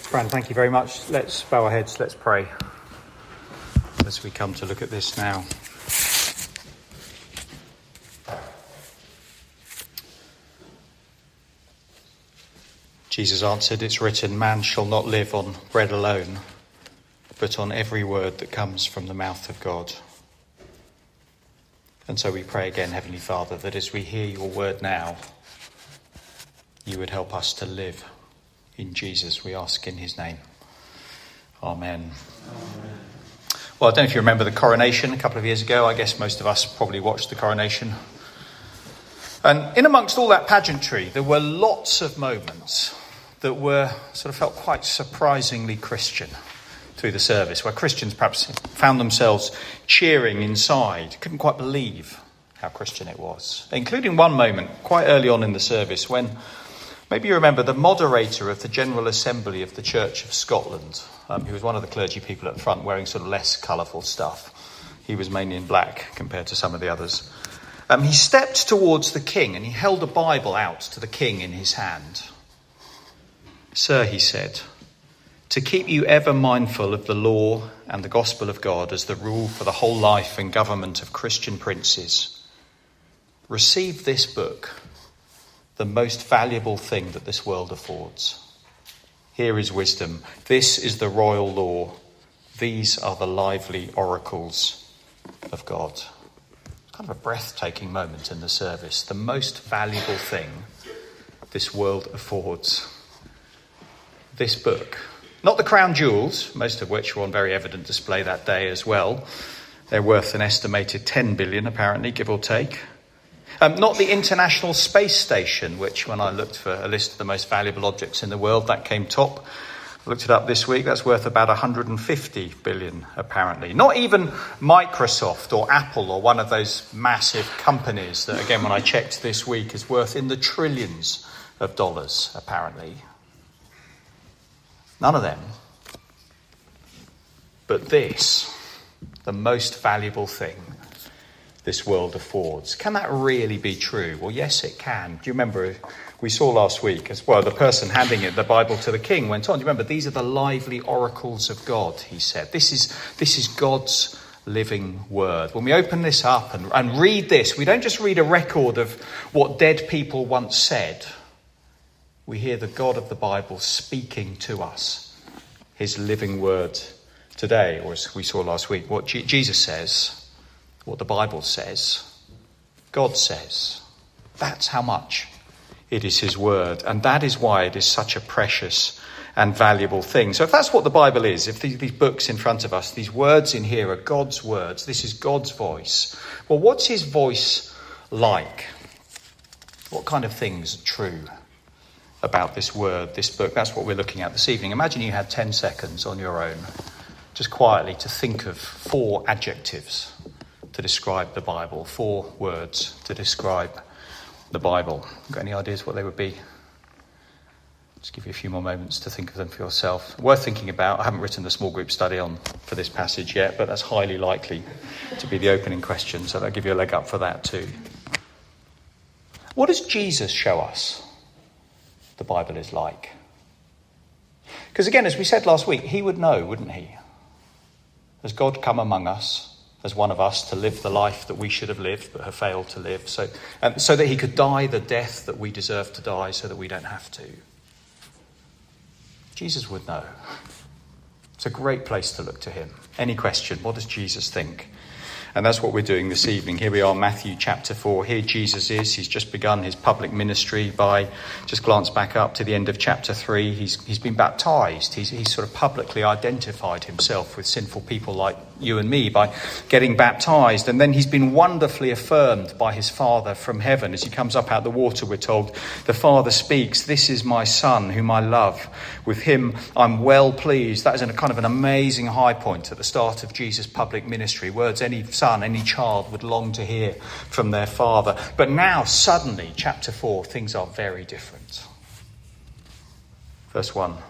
Fran, thank you very much. Let's bow our heads, let's pray as we come to look at this now. Jesus answered, "It's written, man shall not live on bread alone, but on every word that comes from the mouth of God." And so we pray again, Heavenly Father, that as we hear your word now, you would help us to live in Jesus, we ask in his name. Amen. Amen. Well, I don't know if you remember the coronation a couple of years ago. I guess most of us probably watched the coronation. And in amongst all that pageantry, there were lots of moments that were sort of felt quite surprisingly Christian through the service, where Christians perhaps found themselves cheering inside, couldn't quite believe how Christian it was. Including one moment quite early on in the service when, maybe you remember, the moderator of the General Assembly of the Church of Scotland, who was one of the clergy people at the front wearing sort of less colourful stuff. He was mainly in black compared to some of the others. He stepped towards the king and he held a Bible out to the king in his hand. "Sir," he said, "to keep you ever mindful of the law and the gospel of God as the rule for the whole life and government of Christian princes, receive this book, the most valuable thing that this world affords. Here is wisdom. This is the royal law. These are the lively oracles of God." It's kind of a breathtaking moment in the service. The most valuable thing this world affords. This book. Not the crown jewels, most of which were on very evident display that day as well. They're worth an estimated 10 billion, apparently, give or take. Not the International Space Station, which when I looked for a list of the most valuable objects in the world, that came top. I looked it up this week. That's worth about 150 billion, apparently. Not even Microsoft or Apple or one of those massive companies that, again, when I checked this week, is worth in the trillions of dollars, apparently. None of them. But this, the most valuable thing this world affords. Can that really be true? Well, yes, it can. Do you remember we saw last week as well, the person handing the Bible to the king went on. Do you remember, these are the lively oracles of God, he said. This is God's living word. When we open this up and read this, we don't just read a record of what dead people once said. We hear the God of the Bible speaking to us, his living word today, or as we saw last week, what Jesus says, what the Bible says, God says. That's how much it is his word. And that is why it is such a precious and valuable thing. So if that's what the Bible is, if these books in front of us, these words in here are God's words, this is God's voice. Well, what's his voice like? What kind of things are true about this word, this book? That's what we're looking at this evening. Imagine you had 10 seconds on your own, just quietly, to think of 4 adjectives to describe the Bible, 4 words to describe the Bible. Got any ideas what they would be? Just give you a few more moments to think of them for yourself. Worth thinking about. I haven't written the small group study on for this passage yet, but that's highly likely to be the opening question, so that'll give you a leg up for that too. What does Jesus show us the Bible is like? Because again, as we said last week, he would know, wouldn't he? Has God come among us as one of us to live the life that we should have lived but have failed to live, so that he could die the death that we deserve to die so that we don't have to? Jesus would know. It's a great place to look to him. Any question, what does Jesus think? And that's what we're doing this evening. Here we are, Matthew chapter 4. Here Jesus is. He's just begun his public ministry by, just glance back up to the end of chapter 3. He's been baptised. He's sort of publicly identified himself with sinful people like you and me by getting baptised. And then he's been wonderfully affirmed by his Father from heaven. As he comes up out of the water, we're told, the Father speaks, "This is my Son whom I love. With him I'm well pleased." That is a kind of an amazing high point at the start of Jesus' public ministry. Words any son, any child would long to hear from their father. But now, suddenly, chapter 4, things are very different. Verse 1.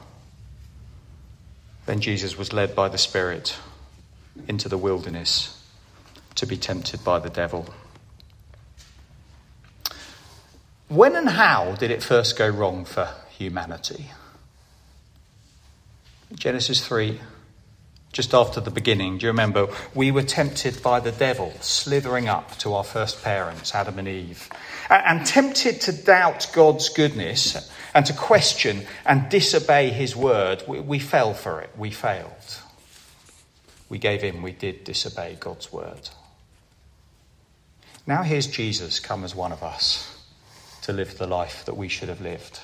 Then Jesus was led by the Spirit into the wilderness to be tempted by the devil. When and how did it first go wrong for humanity? Genesis 3, just after the beginning, do you remember? We were tempted by the devil, slithering up to our first parents, Adam and Eve, and tempted to doubt God's goodness and to question and disobey his word. We fell for it. We failed. We gave in. We did disobey God's word. Now here's Jesus come as one of us to live the life that we should have lived.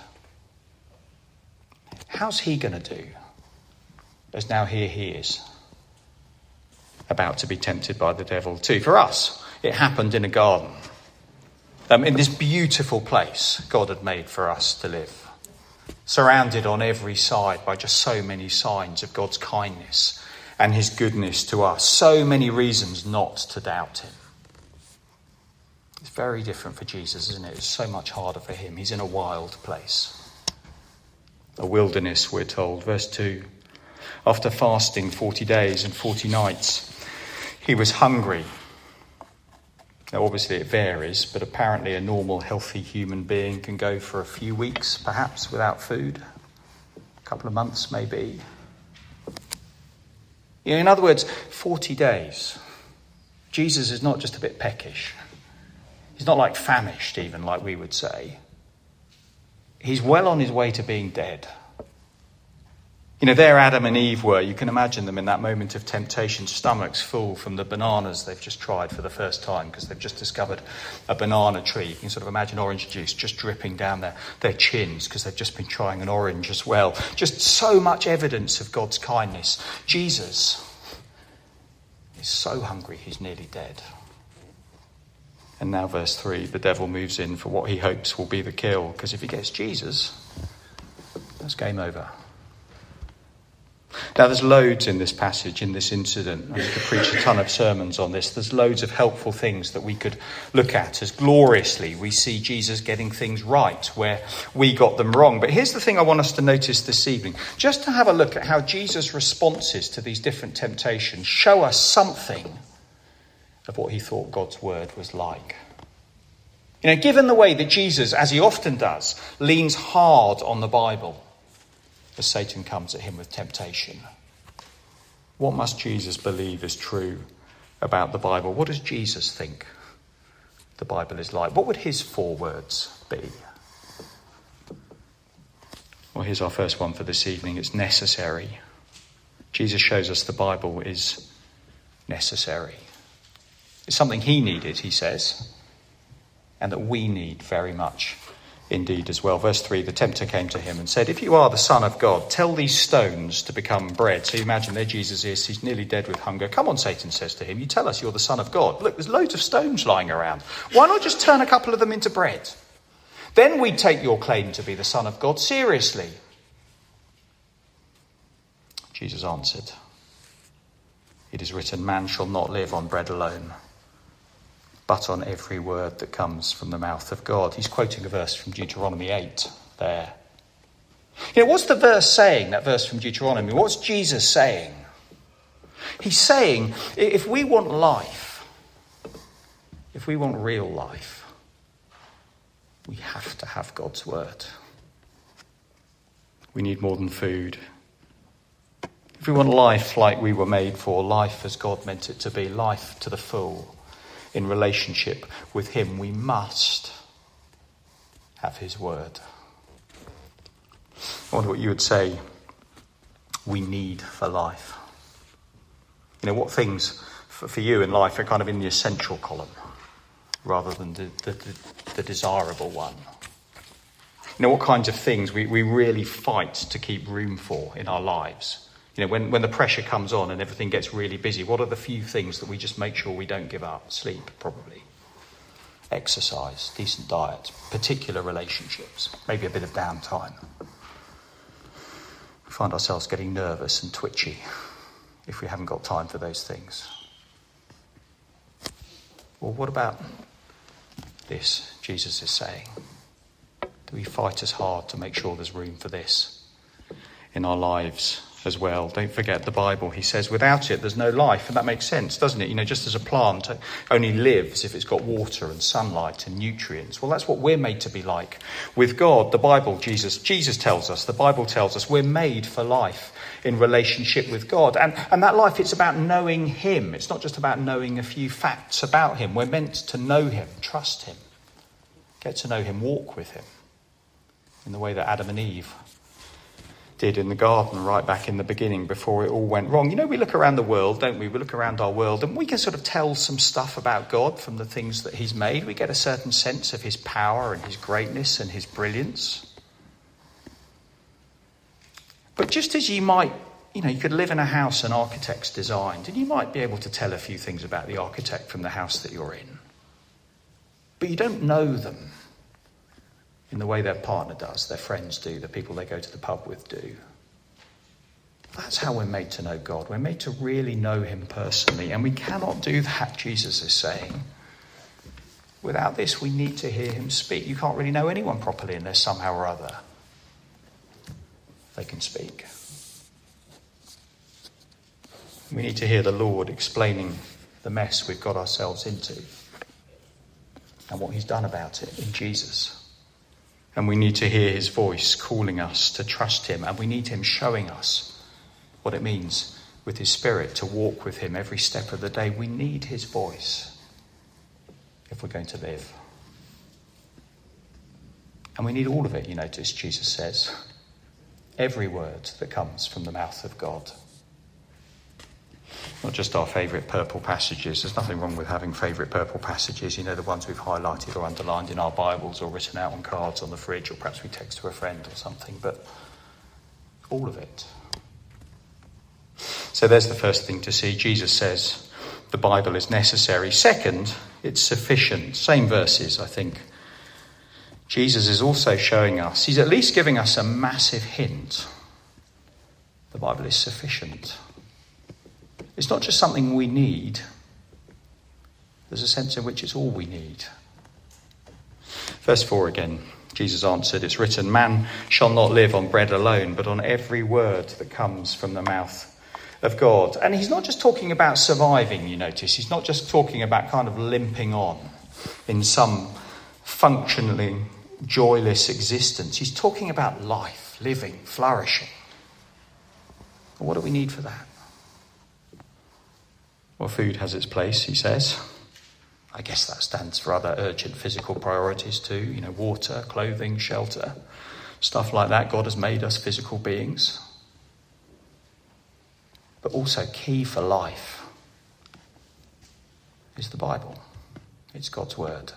How's he going to do? As now here he is, about to be tempted by the devil too. For us, it happened in a garden, in this beautiful place God had made for us to live, surrounded on every side by just so many signs of God's kindness and his goodness to us, so many reasons not to doubt him. It's very different for Jesus, isn't it? It's so much harder for him. He's in a wild place, a wilderness, we're told. Verse 2. After fasting 40 days and 40 nights, he was hungry. Now, obviously it varies, but apparently a normal, healthy human being can go for a few weeks, perhaps, without food. A couple of months, maybe. In other words, 40 days. Jesus is not just a bit peckish. He's not like famished, even, like we would say. He's well on his way to being dead. There Adam and Eve were. You can imagine them in that moment of temptation, stomachs full from the bananas they've just tried for the first time because they've just discovered a banana tree. You can sort of imagine orange juice just dripping down their chins because they've just been trying an orange as well. Just so much evidence of God's kindness. Jesus is so hungry he's nearly dead. And now verse 3, the devil moves in for what he hopes will be the kill, because if he gets Jesus, that's game over. Now, there's loads in this passage, in this incident. I could preach a ton of sermons on this. There's loads of helpful things that we could look at as gloriously we see Jesus getting things right where we got them wrong. But here's the thing I want us to notice this evening. Just to have a look at how Jesus' responses to these different temptations show us something of what he thought God's word was like. Given the way that Jesus, as he often does, leans hard on the Bible as Satan comes at him with temptation, what must Jesus believe is true about the Bible? What does Jesus think the Bible is like? What would his 4 words be? Well, here's our first one for this evening. It's necessary. Jesus shows us the Bible is necessary. It's something he needed, he says, and that we need very much indeed as well. Verse 3, the tempter came to him and said, if you are the Son of God, tell these stones to become bread. So you imagine there Jesus is, he's nearly dead with hunger. Come on, Satan says to him, you tell us you're the Son of God. Look, there's loads of stones lying around. Why not just turn a couple of them into bread? Then we'd take your claim to be the Son of God seriously. Jesus answered, it is written, man shall not live on bread alone, but on every word that comes from the mouth of God. He's quoting a verse from Deuteronomy 8 there. What's the verse saying, that verse from Deuteronomy? What's Jesus saying? He's saying, if we want life, if we want real life, we have to have God's word. We need more than food. If we want life like we were made for, life as God meant it to be, life to the full, in relationship with him, we must have his word. I wonder what you would say we need for life. What things for you in life are kind of in the essential column rather than the desirable one. What kinds of things we really fight to keep room for in our lives. When the pressure comes on and everything gets really busy, what are the few things that we just make sure we don't give up? Sleep, probably. Exercise, decent diet, particular relationships, maybe a bit of downtime. We find ourselves getting nervous and twitchy if we haven't got time for those things. Well, what about this, Jesus is saying? Do we fight as hard to make sure there's room for this in our lives as well. Don't forget the Bible. He says without it there's no life, and that makes sense, doesn't it? Just as a plant only lives if it's got water and sunlight and nutrients. Well, that's what we're made to be like. With God, the Bible, Jesus tells us, the Bible tells us we're made for life in relationship with God. And that life, it's about knowing him. It's not just about knowing a few facts about him. We're meant to know him, trust him, get to know him, walk with him in the way that Adam and Eve did in the garden right back in the beginning before it all went wrong. We look around the world, don't we? We look around our world and we can sort of tell some stuff about God from the things that he's made. We get a certain sense of his power and his greatness and his brilliance. But just as you might, you could live in a house an architect's designed, and you might be able to tell a few things about the architect from the house that you're in. But you don't know them in the way their partner does, their friends do, the people they go to the pub with do. That's how we're made to know God. We're made to really know him personally, and we cannot do that, Jesus is saying. Without this, we need to hear him speak. You can't really know anyone properly unless somehow or other they can speak. We need to hear the Lord explaining the mess we've got ourselves into and what he's done about it in Jesus. And we need to hear his voice calling us to trust him. And we need him showing us what it means with his Spirit to walk with him every step of the day. We need his voice if we're going to live. And we need all of it, you notice Jesus says. Every word that comes from the mouth of God. Not just our favourite purple passages. There's nothing wrong with having favourite purple passages. The ones we've highlighted or underlined in our Bibles or written out on cards on the fridge, or perhaps we text to a friend or something. But all of it. So there's the first thing to see. Jesus says the Bible is necessary. Second, it's sufficient. Same verses, I think. Jesus is also showing us, he's at least giving us a massive hint. The Bible is sufficient. It's not just something we need. There's a sense in which it's all we need. Verse 4 again, Jesus answered, it's written, man shall not live on bread alone, but on every word that comes from the mouth of God. And he's not just talking about surviving, you notice. He's not just talking about kind of limping on in some functionally joyless existence. He's talking about life, living, flourishing. Well, what do we need for that? Well, food has its place, he says. I guess that stands for other urgent physical priorities too. Water, clothing, shelter, stuff like that. God has made us physical beings. But also key for life is the Bible. It's God's word.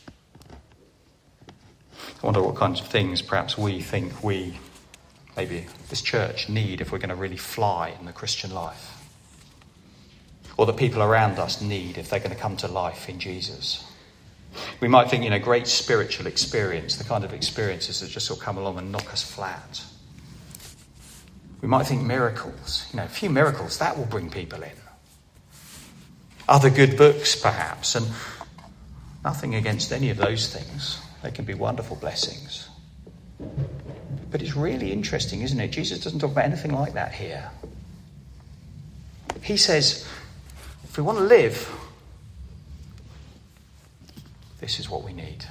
I wonder what kinds of things perhaps we think we, maybe this church, need if we're going to really fly in the Christian life. Or the people around us need if they're going to come to life in Jesus. We might think, great spiritual experience, the kind of experiences that just sort of come along and knock us flat. We might think miracles, a few miracles, that will bring people in. Other good books, perhaps, and nothing against any of those things. They can be wonderful blessings. But it's really interesting, isn't it? Jesus doesn't talk about anything like that here. He says, if we want to live, this is what we need.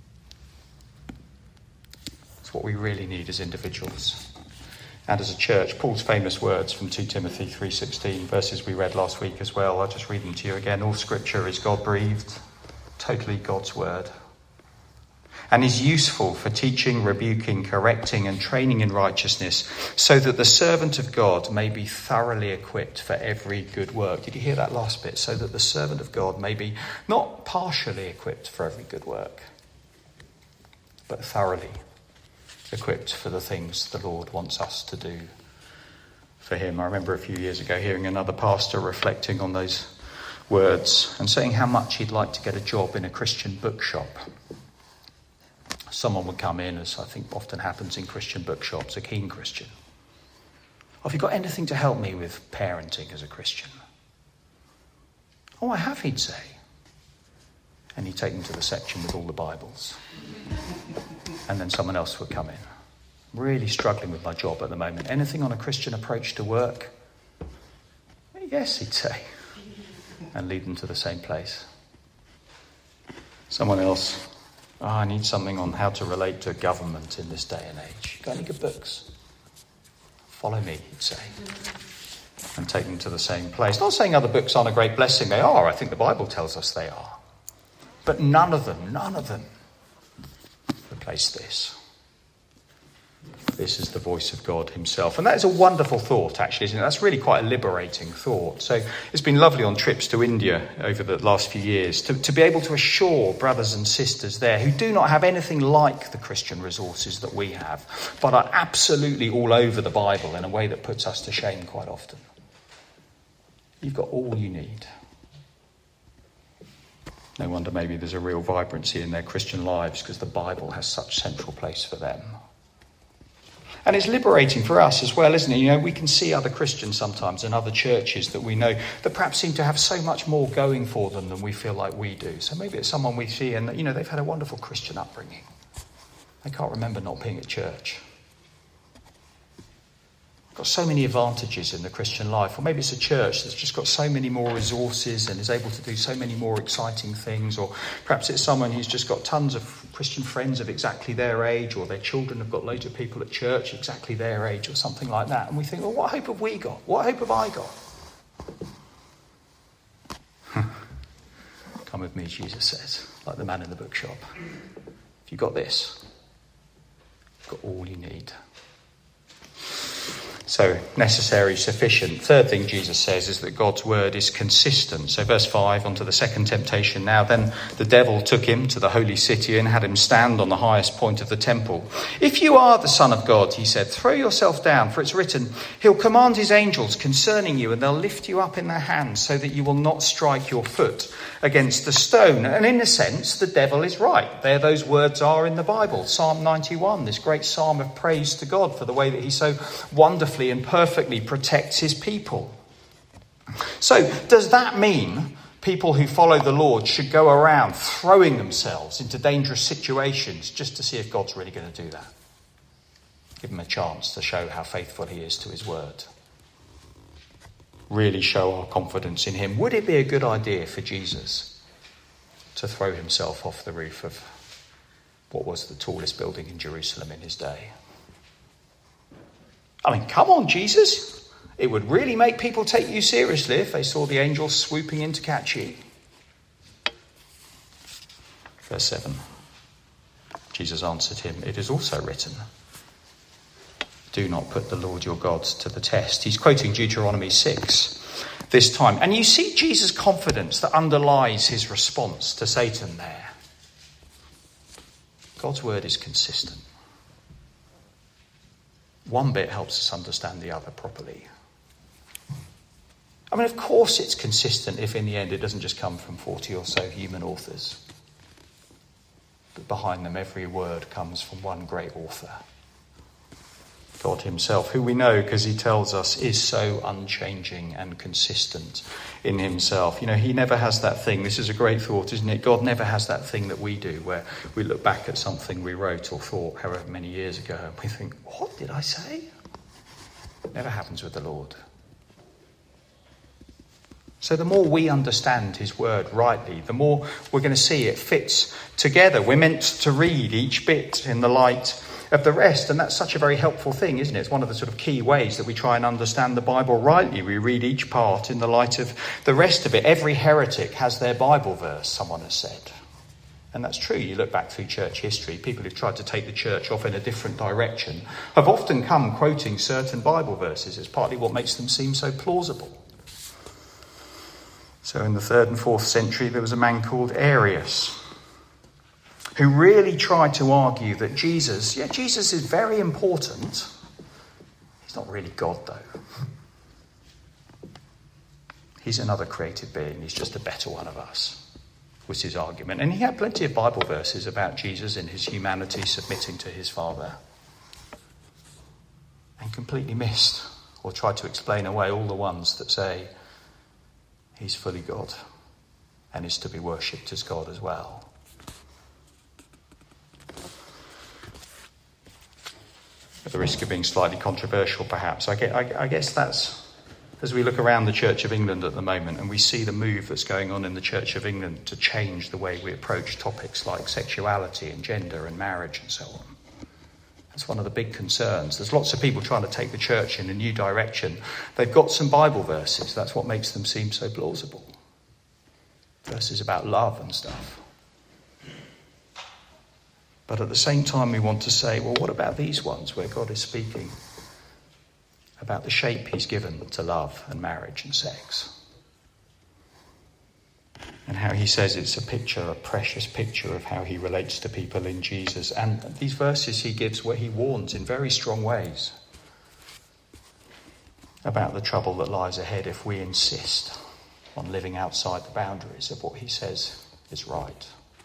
It's what we really need as individuals and as a church. Paul's famous words from 2 Timothy 3:16, verses we read last week as well. I'll just read them to you again. All scripture is God-breathed, totally God's word, and is useful for teaching, rebuking, correcting, and training in righteousness, so that the servant of God may be thoroughly equipped for every good work. Did you hear that last bit? So that the servant of God may be not partially equipped for every good work, but thoroughly equipped for the things the Lord wants us to do for him. I remember a few years ago hearing another pastor reflecting on those words and saying how much he'd like to get a job in a Christian bookshop. Someone would come in, as I think often happens in Christian bookshops, a keen Christian. Have you got anything to help me with parenting as a Christian? Oh, I have, he'd say. And he'd take them to the section with all the Bibles. And then someone else would come in. really struggling with my job at the moment. Anything on a Christian approach to work? Yes, he'd say. And lead them to the same place. Someone else, I need something on how to relate to government in this day and age. Got any good books? Follow me, he'd say. And take them to the same place. Not saying other books aren't a great blessing. They are. I think the Bible tells us they are. But none of them replace this. This is the voice of God himself. And that is a wonderful thought, actually, isn't it? That's really quite a liberating thought. So it's been lovely on trips to India over the last few years to be able to assure brothers and sisters there who do not have anything like the Christian resources that we have, but are absolutely all over the Bible in a way that puts us to shame quite often. You've got all you need. No wonder maybe there's a real vibrancy in their Christian lives because the Bible has such central place for them. And it's liberating for us as well, isn't it? You know, we can see other Christians sometimes in other churches that we know that perhaps seem to have so much more going for them than we feel like we do. So maybe it's someone we see and, you know, they've had a wonderful Christian upbringing. They can't remember not being at church. Got so many advantages in the Christian life. Or maybe it's a church that's just got so many more resources and is able to do so many more exciting things. Or perhaps it's someone who's just got tons of Christian friends of exactly their age, or their children have got loads of people at church exactly their age, or something like that. And we think, well, what hope have we got? What hope have I got? Come with me, Jesus says, like the man in the bookshop. If you've got this, you've got all you need. So, necessary, sufficient. Third thing Jesus says is that God's word is consistent. So verse 5, on to the second temptation now. Then the devil took him to the holy city and had him stand on the highest point of the temple. If you are the Son of God, he said, throw yourself down, for it's written, he'll command his angels concerning you, and they'll lift you up in their hands so that you will not strike your foot against the stone. And in a sense, the devil is right. There those words are in the Bible. Psalm 91, this great psalm of praise to God for the way that he so wonderfully and perfectly protects his people. So does that mean people who follow the Lord should go around throwing themselves into dangerous situations just to see if God's really going to do that? Give him a chance to show how faithful he is to his word. Really show our confidence in him. Would it be a good idea for Jesus to throw himself off the roof of what was the tallest building in Jerusalem in his day? I mean, come on, Jesus. It would really make people take you seriously if they saw the angels swooping in to catch you. Verse 7. Jesus answered him, it is also written, do not put the Lord your God to the test. He's quoting Deuteronomy 6 this time. And you see Jesus' confidence that underlies his response to Satan there. God's word is consistent. One bit helps us understand the other properly. I mean, of course it's consistent if in the end it doesn't just come from 40 or so human authors. But behind them every word comes from one great author. God himself, who we know because he tells us is so unchanging and consistent in himself. You know, he never has that thing. This is a great thought, isn't it? God never has that thing that we do where we look back at something we wrote or thought however many years ago and we think, what did I say? It never happens with the Lord. So the more we understand his word rightly, the more we're going to see it fits together. We're meant to read each bit in the light of the rest, and that's such a very helpful thing, isn't it? It's one of the sort of key ways that we try and understand the Bible rightly. We read each part in the light of the rest of it. Every heretic has their Bible verse, someone has said. And that's true. You look back through church history, people who've tried to take the church off in a different direction have often come quoting certain Bible verses. It's partly what makes them seem so plausible. So in the 3rd and 4th century, there was a man called Arius, who really tried to argue that Jesus is very important. He's not really God, though. He's another created being. He's just a better one of us, was his argument. And he had plenty of Bible verses about Jesus in his humanity submitting to his Father. And completely missed or tried to explain away all the ones that say he's fully God and is to be worshipped as God as well. at the risk of being slightly controversial perhaps, I guess that's, as we look around the Church of England at the moment and we see the move that's going on in the Church of England to change the way we approach topics like sexuality and gender and marriage and so on. That's one of the big concerns. There's lots of people trying to take the church in a new direction. They've got some Bible verses. That's what makes them seem so plausible. Verses about love and stuff. But at the same time, we want to say, well, what about these ones where God is speaking about the shape he's given to love and marriage and sex? And how he says it's a picture, a precious picture of how he relates to people in Jesus. And these verses he gives where he warns in very strong ways about the trouble that lies ahead if we insist on living outside the boundaries of what he says is right.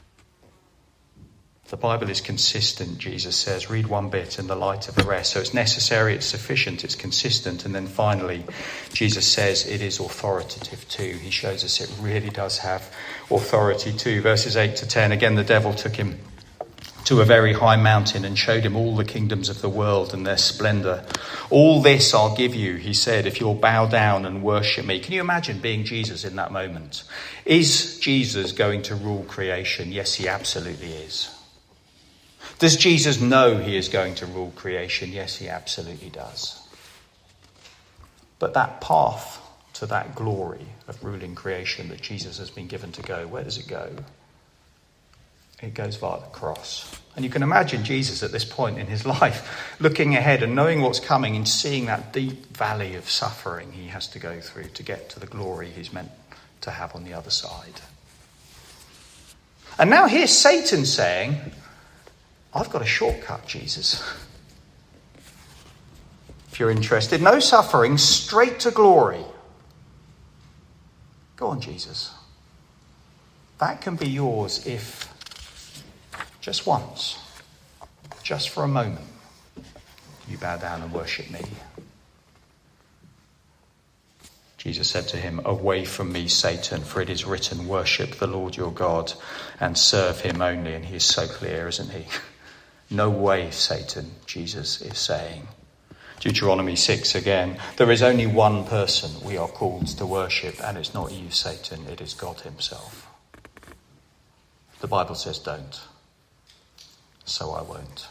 The Bible is consistent, Jesus says. Read one bit in the light of the rest. So it's necessary, it's sufficient, it's consistent. And then finally, Jesus says it is authoritative too. He shows us it really does have authority too. Verses 8 to 10, again, the devil took him to a very high mountain and showed him all the kingdoms of the world and their splendour. All this I'll give you, he said, if you'll bow down and worship me. Can you imagine being Jesus in that moment? Is Jesus going to rule creation? Yes, he absolutely is. Does Jesus know he is going to rule creation? Yes, he absolutely does. But that path to that glory of ruling creation that Jesus has been given to go, where does it go? It goes via the cross. And you can imagine Jesus at this point in his life, looking ahead and knowing what's coming and seeing that deep valley of suffering he has to go through to get to the glory he's meant to have on the other side. And now here's Satan saying, I've got a shortcut, Jesus. If you're interested, no suffering, straight to glory. Go on, Jesus. That can be yours if just once, just for a moment, you bow down and worship me. Jesus said to him, away from me, Satan, for it is written, worship the Lord your God and serve him only. And he is so clear, isn't he? No way, Satan, Jesus is saying. Deuteronomy 6 again. There is only one person we are called to worship, and it's not you, Satan, it is God himself. The Bible says don't. So I won't.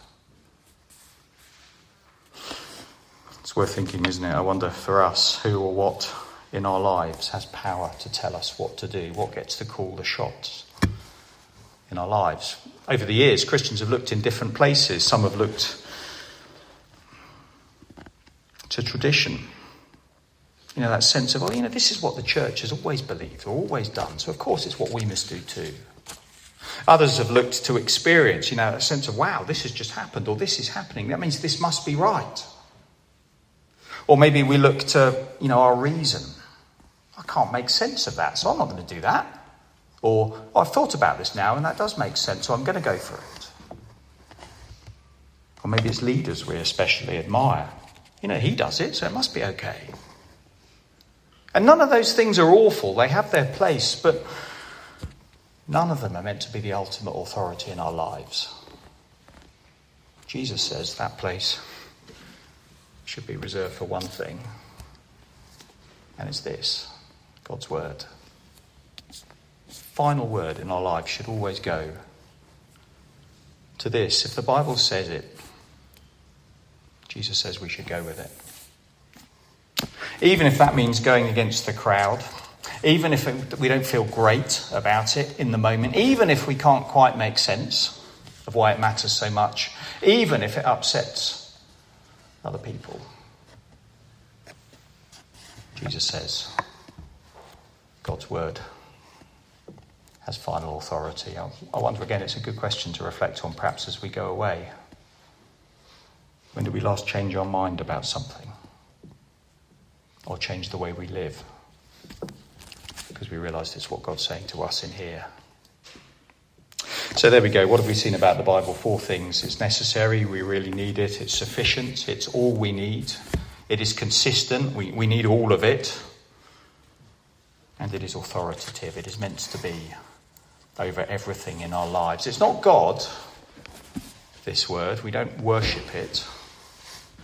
It's worth thinking, isn't it? I wonder for us, who or what in our lives has power to tell us what to do, what gets to call the shots in our lives. Over the years, Christians have looked in different places. Some have looked to tradition. You know, that sense of, this is what the church has always believed or always done, so of course it's what we must do too. Others have looked to experience, a sense of, wow, this has just happened or this is happening. That means this must be right. Or maybe we look to, our reason. I can't make sense of that, so I'm not going to do that. Or, I've thought about this now and that does make sense, so I'm going to go for it. Or maybe it's leaders we especially admire. He does it, so it must be okay. And none of those things are awful. They have their place, but none of them are meant to be the ultimate authority in our lives. Jesus says that place should be reserved for one thing, and it's this, God's word. Final word in our life should always go to this. If the Bible says it, Jesus says we should go with it. Even if that means going against the crowd, even if we don't feel great about it in the moment, even if we can't quite make sense of why it matters so much, even if it upsets other people. Jesus says God's word has final authority. I wonder again, it's a good question to reflect on perhaps as we go away. When did we last change our mind about something? Or change the way we live? Because we realised it's what God's saying to us in here. So there we go. What have we seen about the Bible? 4 things. It's necessary. We really need it. It's sufficient. It's all we need. It is consistent. We need all of it. And it is authoritative. It is meant to be over everything in our lives. It's not God, this word. We don't worship it.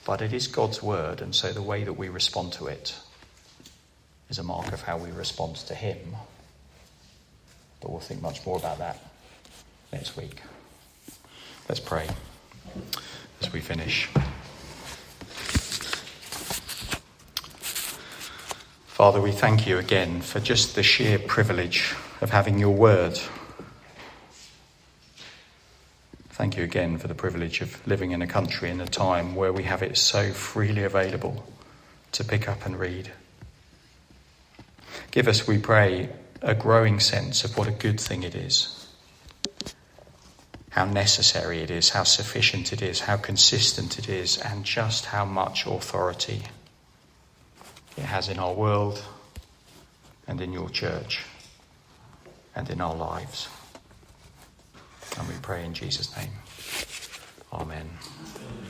But it is God's word, and so the way that we respond to it is a mark of how we respond to him. But we'll think much more about that next week. Let's pray as we finish. Father, we thank you again for just the sheer privilege of having your word. Thank you again for the privilege of living in a country in a time where we have it so freely available to pick up and read. Give us, we pray, a growing sense of what a good thing it is, how necessary it is, how sufficient it is, how consistent it is, and just how much authority it has in our world and in your church and in our lives. And we pray in Jesus' name. Amen.